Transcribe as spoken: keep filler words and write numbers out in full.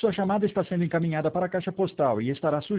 Sua chamada está sendo encaminhada para a caixa postal e estará sujeita